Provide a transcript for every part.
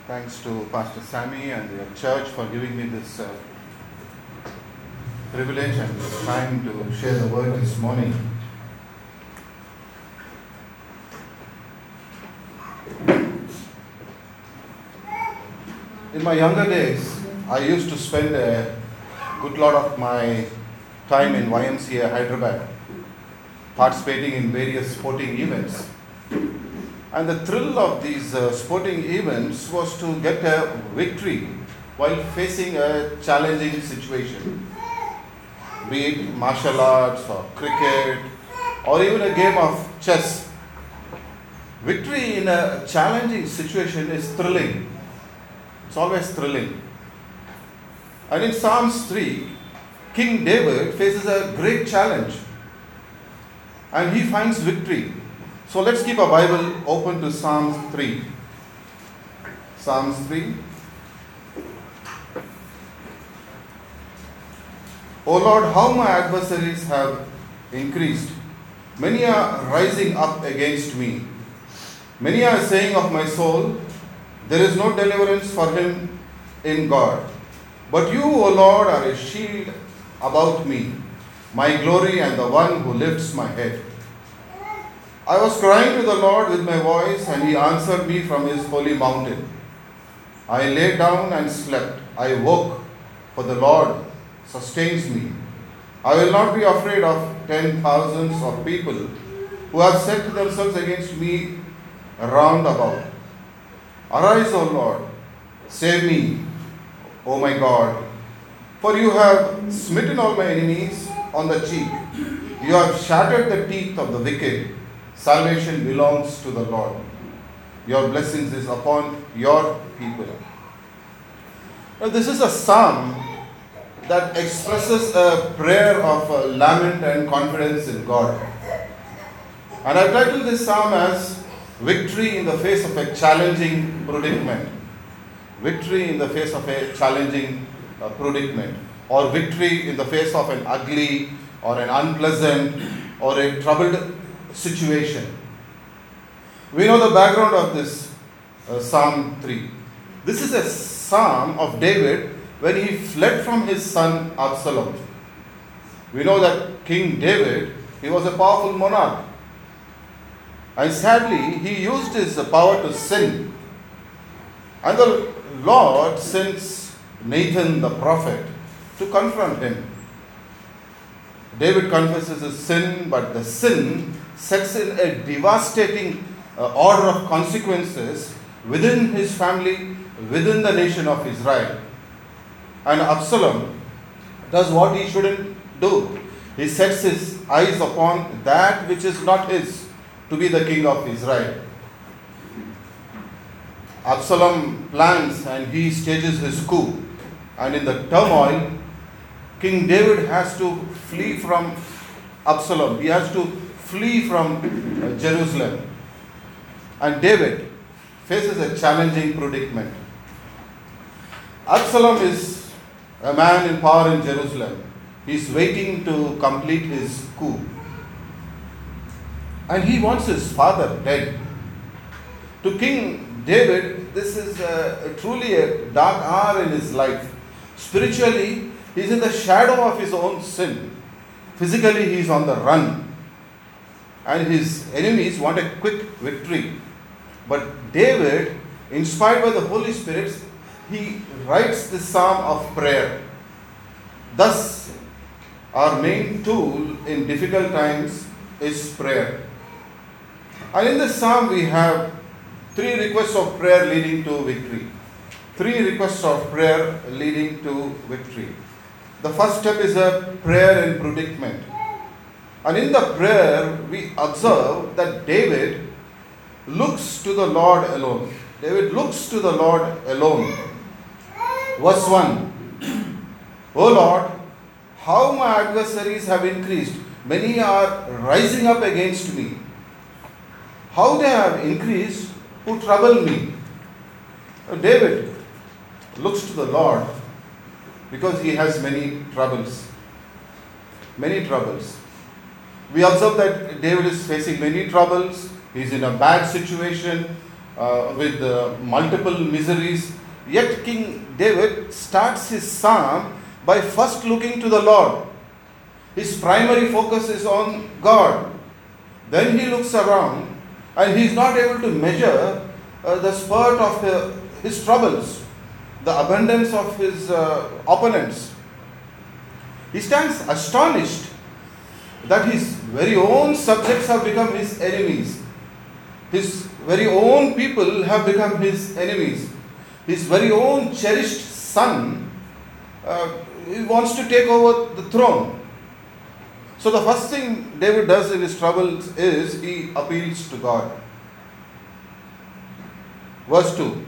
Thanks to Pastor Sammy and the church for giving me this privilege and this time to share the word this morning. In my younger days, I used to spend a good lot of my time in YMCA Hyderabad, participating in various sporting events. And the thrill of these sporting events was to get a victory while facing a challenging situation, be it martial arts or cricket or even a game of chess. Victory in a challenging situation is thrilling. It's always thrilling. And in Psalms 3, King David faces a great challenge and he finds victory. So let's keep our Bible open to Psalms 3. Psalms 3. O Lord, how my adversaries have increased. Many are rising up against me. Many are saying of my soul, there is no deliverance for him in God. But you, O Lord, are a shield about me, my glory and the one who lifts my head. I was crying to the Lord with my voice, and he answered me from his holy mountain. I lay down and slept. I woke, for the Lord sustains me. I will not be afraid of 10,000s of people who have set themselves against me round about. Arise, O Lord, save me, O my God, for you have smitten all my enemies on the cheek. You have shattered the teeth of the wicked. Salvation belongs to the Lord. Your blessings is upon your people. Now, this is a psalm that expresses a prayer of lament and confidence in God. And I've titled this psalm as Victory in the Face of a Challenging Predicament. Victory in the face of a challenging predicament, or victory in the face of an ugly or an unpleasant or a troubled situation. We know the background of this Psalm 3. This is a psalm of David when he fled from his son Absalom. We know that King David, he was a powerful monarch. And sadly, he used his power to sin. And the Lord sends Nathan the prophet to confront him. David confesses his sin, but the sin sets in a devastating order of consequences within his family, within the nation of Israel. And Absalom does what he shouldn't do. He sets his eyes upon that which is not his, to be the king of Israel. Absalom plans and he stages his coup. And in the turmoil, King David has to flee from Absalom. He has to flee from Jerusalem. And David faces a challenging predicament. Absalom is a man in power in Jerusalem. He is waiting to complete his coup. And he wants his father dead. To King David, this is truly a dark hour in his life. Spiritually, he is in the shadow of his own sin. Physically, he is on the run. And his enemies want a quick victory. But David, inspired by the Holy Spirit, he writes this psalm of prayer. Thus, our main tool in difficult times is prayer. And in this psalm, we have 3 requests of prayer leading to victory. 3 requests of prayer leading to victory. The first step is a prayer in predicament. And in the prayer, we observe that David looks to the Lord alone. David looks to the Lord alone. Verse 1. O Lord, how my adversaries have increased. Many are rising up against me. How they have increased who trouble me. David looks to the Lord because he has many troubles. Many troubles. We observe that David is facing many troubles. He is in a bad situation. with multiple miseries. Yet King David starts his psalm by first looking to the Lord. His primary focus is on God. Then he looks around and he is not able to measure the spurt of his troubles, the abundance of his opponents. He stands astonished that his very own subjects have become his enemies. His very own people have become his enemies. His very own cherished son he wants to take over the throne. So the first thing David does in his troubles is he appeals to God. Verse 2.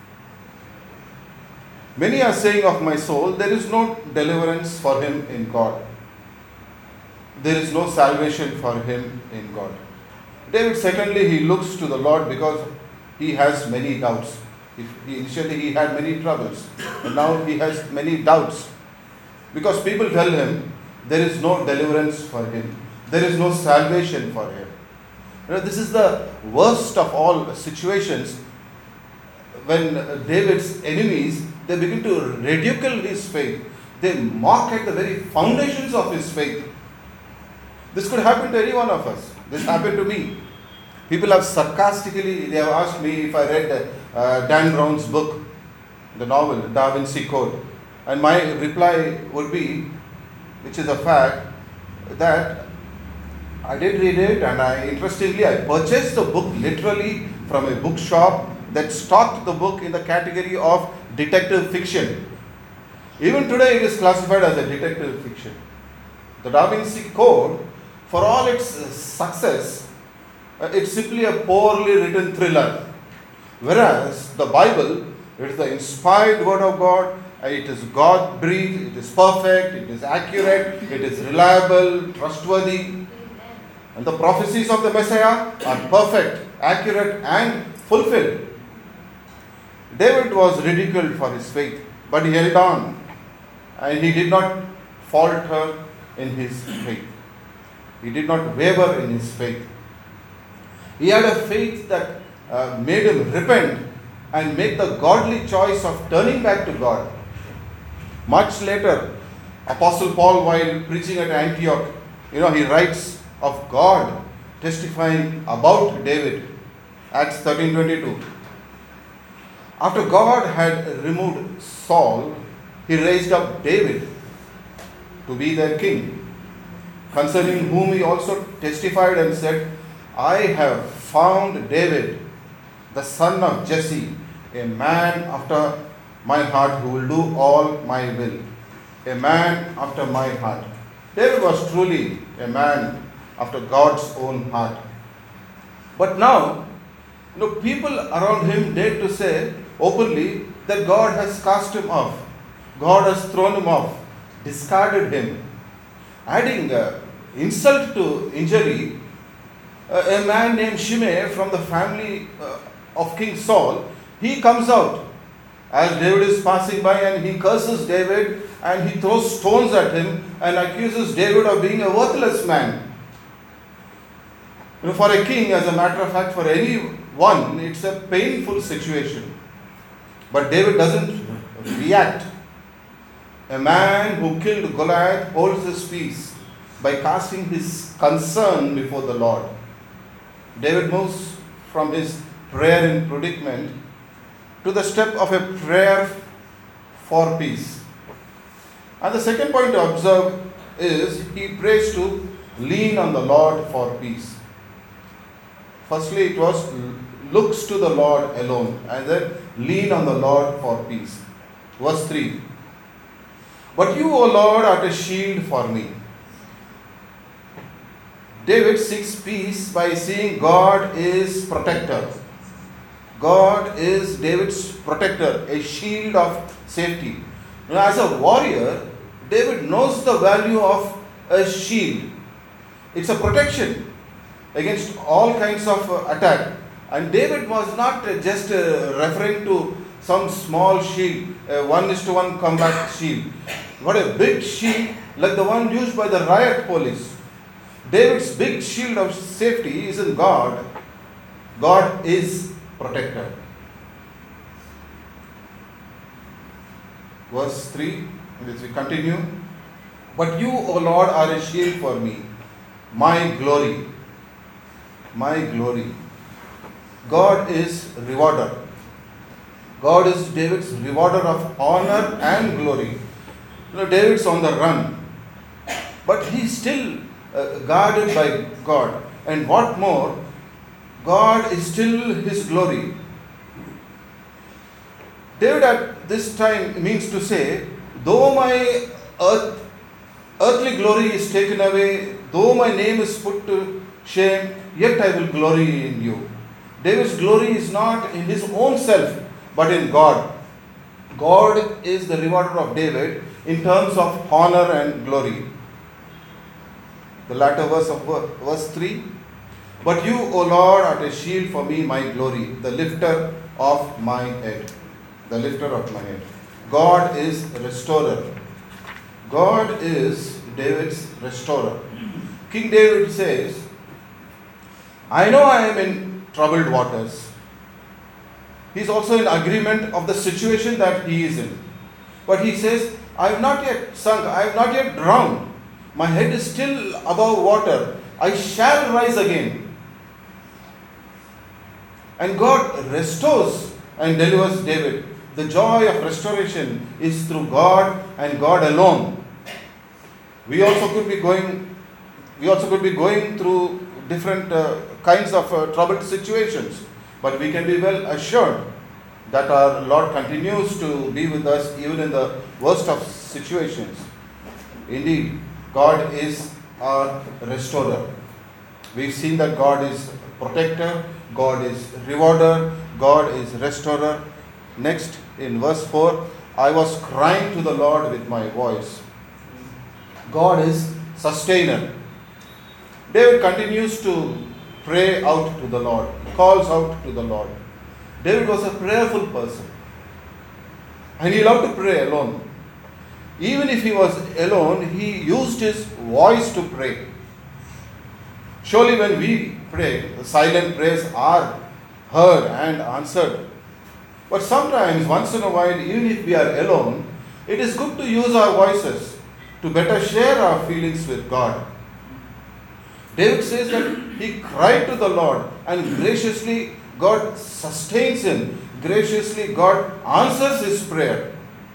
Many are saying of my soul, there is no deliverance for him in God. There is no salvation for him in God. David, secondly, he looks to the Lord because he has many doubts. Initially he had many troubles, and now he has many doubts. Because people tell him there is no deliverance for him. There is no salvation for him. This is the worst of all situations when David's enemies, they begin to ridicule his faith. They mock at the very foundations of his faith. This could happen to any one of us. This happened to me. People have sarcastically, they have asked me if I read Dan Brown's book, the novel, Da Vinci Code. And my reply would be, which is a fact, that I did read it, and I purchased the book literally from a bookshop that stocked the book in the category of detective fiction. Even today it is classified as a detective fiction. The Da Vinci Code, for all its success, it's simply a poorly written thriller. Whereas the Bible, it is the inspired word of God, it is God-breathed, it is perfect, it is accurate, it is reliable, trustworthy. And the prophecies of the Messiah are perfect, accurate and fulfilled. David was ridiculed for his faith, but he held on and he did not falter in his faith. He did not waver in his faith. He had a faith that made him repent and make the godly choice of turning back to God. Much later, Apostle Paul, while preaching at Antioch, he writes of God testifying about David. Acts 13:22. After God had removed Saul, he raised up David to be their king, concerning whom he also testified and said, I have found David, the son of Jesse, a man after my heart who will do all my will. A man after my heart. David was truly a man after God's own heart. But now, people around him dare to say openly that God has cast him off. God has thrown him off, discarded him. Adding insult to injury, a man named Shimei from the family of King Saul, he comes out as David is passing by and he curses David and he throws stones at him and accuses David of being a worthless man. For a king, as a matter of fact, for anyone, it's a painful situation. But David doesn't react. A man who killed Goliath holds his peace by casting his concern before the Lord. David moves from his prayer in predicament to the step of a prayer for peace. And the second point to observe is he prays to lean on the Lord for peace. Firstly, it was looks to the Lord alone, and then lean on the Lord for peace. Verse 3. But you, O Lord, art a shield for me. David seeks peace by seeing God is protector. God is David's protector, a shield of safety. As a warrior, David knows the value of a shield. It's a protection against all kinds of attack. And David was not just referring to some small shield, a 1:1 combat shield. What a big shield like the one used by the riot police. David's big shield of safety is in God. God is protector. Verse 3, as we continue. But you, O Lord, are a shield for me, my glory. My glory. God is rewarder. God is David's rewarder of honor and glory. David's on the run, but he's still guarded by God. And what more, God is still his glory. David at this time means to say, though my earthly glory is taken away, though my name is put to shame, yet I will glory in you. David's glory is not in his own self, but in God. God is the rewarder of David in terms of honor and glory. The latter verse of verse 3. But you, O Lord, are a shield for me, my glory, the lifter of my head. The lifter of my head. God is restorer. God is David's restorer. King David says, I know I am in troubled waters. He is also in agreement of the situation that he is in. But he says, I have not yet sunk, I have not yet drowned. My head is still above water. I shall rise again. And God restores and delivers David. The joy of restoration is through God and God alone. We also could be going through different kinds of troubled situations. But we can be well assured that our Lord continues to be with us even in the worst of situations. Indeed, God is our restorer. We've seen that God is protector, God is rewarder, God is restorer. Next, in verse 4, I was crying to the Lord with my voice. God is sustainer. David continues to pray out to the Lord, calls out to the Lord. David was a prayerful person. And he loved to pray alone. Even if he was alone, he used his voice to pray. Surely when we pray, the silent prayers are heard and answered. But sometimes, once in a while, even if we are alone, it is good to use our voices to better share our feelings with God. David says that he cried to the Lord, and graciously God sustains him. Graciously God answers his prayer.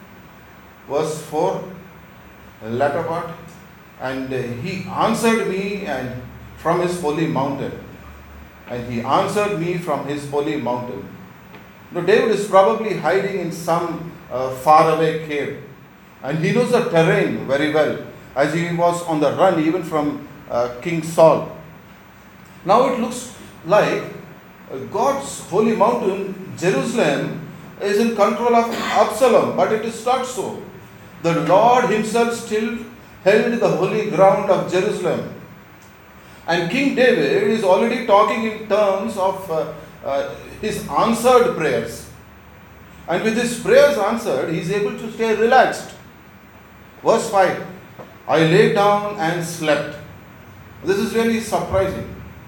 Verse 4, latter part, and he answered me and from his holy mountain. And he answered me from his holy mountain. Now David is probably hiding in some faraway cave. And he knows the terrain very well, as he was on the run even from King Saul. Now it looks like God's holy mountain, Jerusalem, is in control of Absalom, but it is not so. The Lord himself still held the holy ground of Jerusalem. And King David is already talking in terms of his answered prayers. And with his prayers answered, he is able to stay relaxed. Verse 5, I lay down and slept. This is really surprising.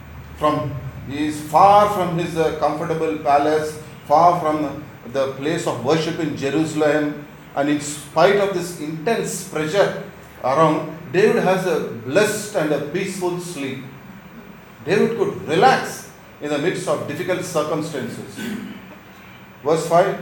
He is far from his comfortable palace, far from the place of worship in Jerusalem, and in spite of this intense pressure around, David has a blessed and a peaceful sleep. David could relax in the midst of difficult circumstances. Verse 5,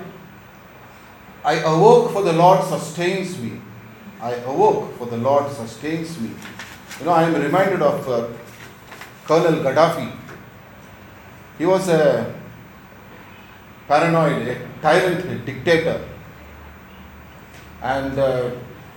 I awoke for the Lord sustains me. I awoke for the Lord sustains me. I am reminded of Colonel Gaddafi. He was a paranoid, a tyrant, a dictator. And a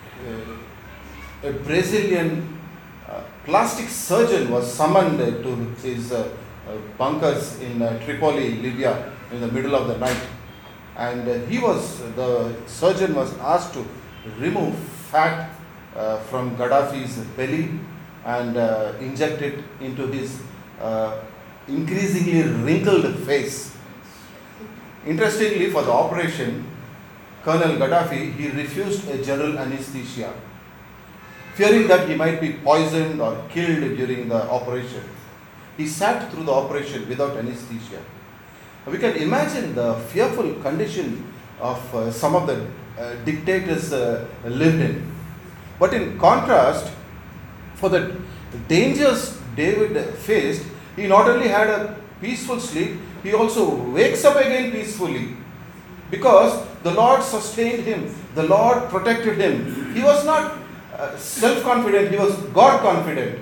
Brazilian plastic surgeon was summoned to his bunkers in Tripoli, Libya, in the middle of the night. And the surgeon was asked to remove fat from Gaddafi's belly and inject it into his increasingly wrinkled face. Interestingly, for the operation, Colonel Gaddafi, he refused a general anesthesia, fearing that he might be poisoned or killed during the operation. He sat through the operation without anesthesia. We can imagine the fearful condition of some of the dictators lived in. But in contrast, for the dangers David faced, he not only had a peaceful sleep, he also wakes up again peacefully. Because the Lord sustained him, the Lord protected him. He was not self-confident, he was God-confident.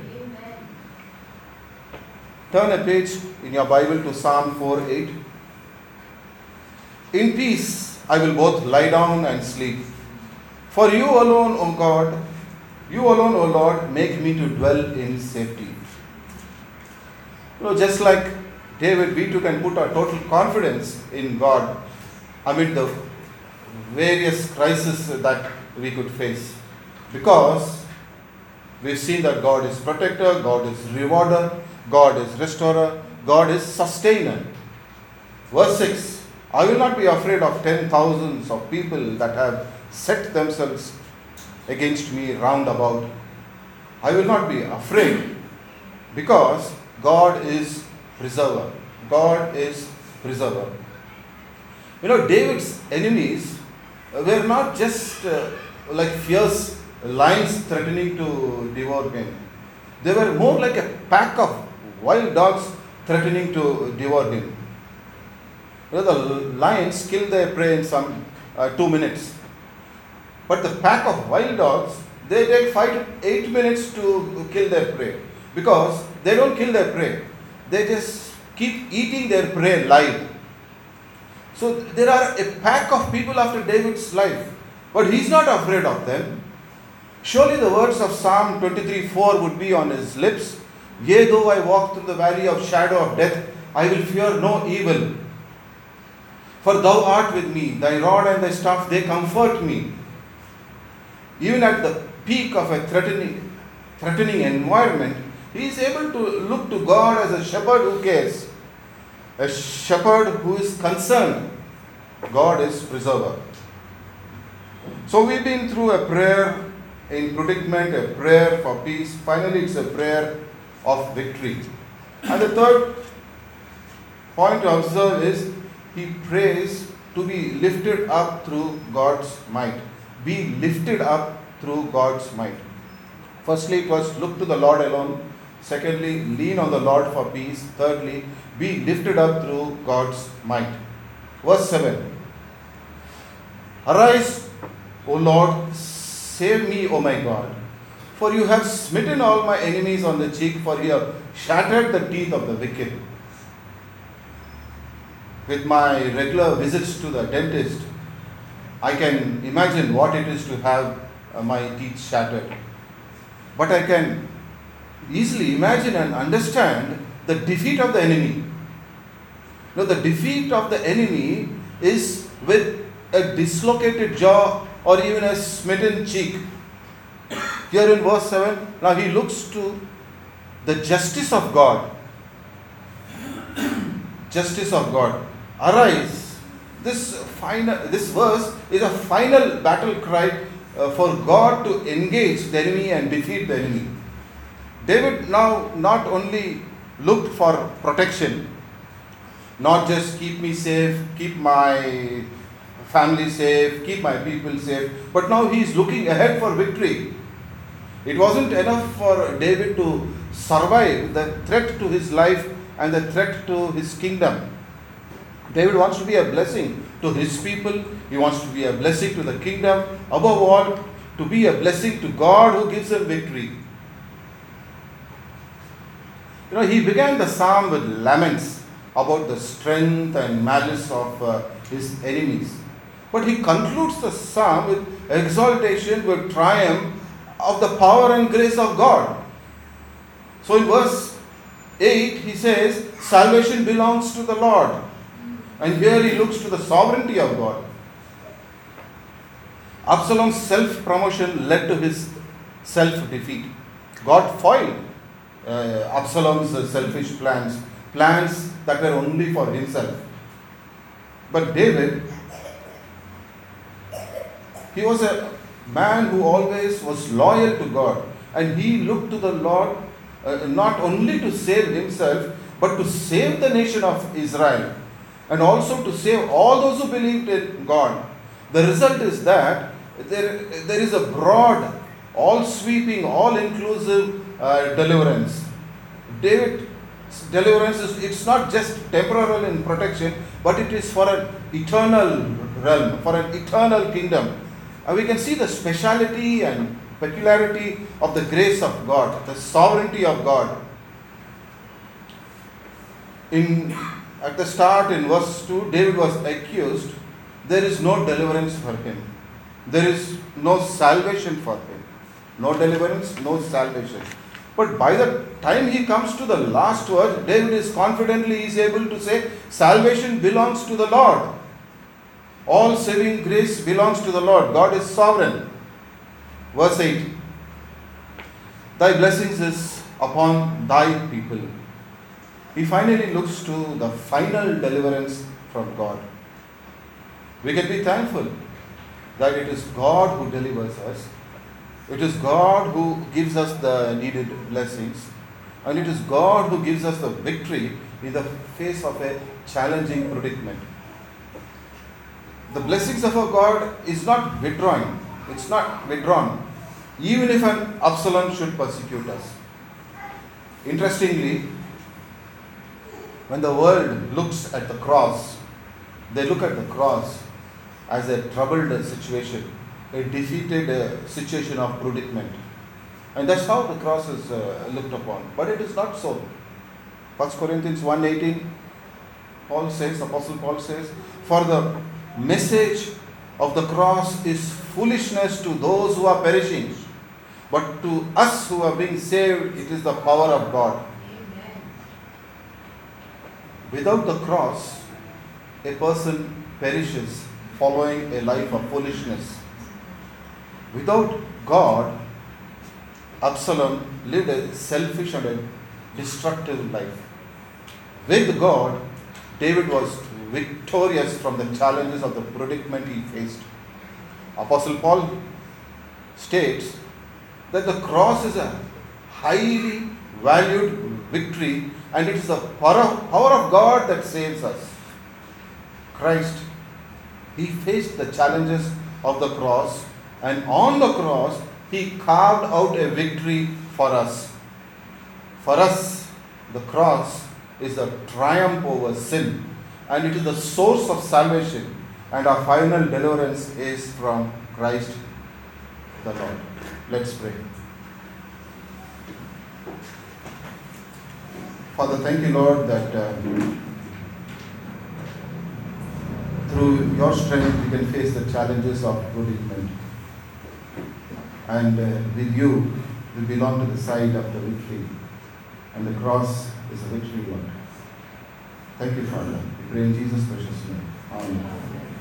Turn a page in your Bible to Psalm 4:8. In peace I will both lie down and sleep. For you alone, O God, you alone, O Lord, make me to dwell in safety. Just like David, we too can put our total confidence in God amid the various crises that we could face. Because we've seen that God is protector, God is rewarder, God is restorer, God is sustainer. Verse 6, I will not be afraid of 10,000s of people that have set themselves against me round about. I will not be afraid because God is preserver. God is preserver. David's enemies were not just like fierce lions threatening to devour him. They were more like a pack of wild dogs threatening to devour him. The lions kill their prey in some 2 minutes. But the pack of wild dogs, they take 8 minutes to kill their prey. Because they don't kill their prey. They just keep eating their prey live. So there are a pack of people after David's life. But he's not afraid of them. Surely the words of Psalm 23:4 would be on his lips. Yea, though I walk through the valley of shadow of death, I will fear no evil. For thou art with me, thy rod and thy staff, they comfort me. Even at the peak of a threatening environment, he is able to look to God as a shepherd who cares, a shepherd who is concerned. God is preserver. So we've been through a prayer in predicament, a prayer for peace. Finally, it's a prayer of victory. And the third point to observe is he prays to be lifted up through God's might. Be lifted up through God's might. Firstly, it was look to the Lord alone. Secondly, lean on the Lord for peace. Thirdly, be lifted up through God's might. Verse 7. Arise, O Lord, save me, O my God. For you have smitten all my enemies on the cheek, for you have shattered the teeth of the wicked. With my regular visits to the dentist, I can imagine what it is to have my teeth shattered. But I can easily imagine and understand the defeat of the enemy. The defeat of the enemy is with a dislocated jaw or even a smitten cheek. Here in verse 7, now he looks to the justice of God. Justice of God. Arise. This verse is a final battle cry for God to engage the enemy and defeat the enemy. David now not only looked for protection, not just keep me safe, keep my family safe, keep my people safe, but now he is looking ahead for victory. It wasn't enough for David to survive the threat to his life and the threat to his kingdom. David wants to be a blessing to his people. He wants to be a blessing to the kingdom. Above all, to be a blessing to God who gives him victory. He began the psalm with laments about the strength and malice of his enemies. But he concludes the psalm with exaltation, with triumph of the power and grace of God. So in verse 8, he says, salvation belongs to the Lord. And here he looks to the sovereignty of God. Absalom's self-promotion led to his self-defeat. God foiled Absalom's selfish plans that were only for himself. But David, he was a man who always was loyal to God, and he looked to the Lord not only to save himself, but to save the nation of Israel. and also to save all those who believed in God. The result is that there is a broad, all-sweeping, all-inclusive deliverance. David's deliverance it's not just temporal in protection, but it is for an eternal realm, for an eternal kingdom. And we can see the speciality and peculiarity of the grace of God, the sovereignty of God. At the start in verse 2, David was accused. There is no deliverance for him. There is no salvation for him. No deliverance, no salvation. But by the time he comes to the last verse, David is confidently able to say, salvation belongs to the Lord. All saving grace belongs to the Lord. God is sovereign. Verse 8. Thy blessings is upon thy people. He finally looks to the final deliverance from God. We can be thankful that it is God who delivers us. It is God who gives us the needed blessings. And it is God who gives us the victory in the face of a challenging predicament. The blessings of our God is not withdrawing. It's not withdrawn. Even if an Absalom should persecute us. Interestingly, when the world looks at the cross, they look at the cross as a troubled situation, a defeated situation of predicament. And that's how the cross is looked upon. But it is not so. 1 Corinthians 1:18, Apostle Paul says, for the message of the cross is foolishness to those who are perishing. But to us who are being saved, it is the power of God. Without the cross, a person perishes following a life of foolishness. Without God, Absalom lived a selfish and a destructive life. With God, David was victorious from the challenges of the predicament he faced. Apostle Paul states that the cross is a highly valued victory, and it is the power of God that saves us. Christ, he faced the challenges of the cross, and on the cross, he carved out a victory for us. For us, the cross is the triumph over sin, and it is the source of salvation, and our final deliverance is from Christ the Lord. Let's pray. Father, thank you, Lord, that through your strength we can face the challenges of predicament. And with you, we belong to the side of the victory. And the cross is a victory, Lord. Thank you, Father. We pray in Jesus' precious name. Amen.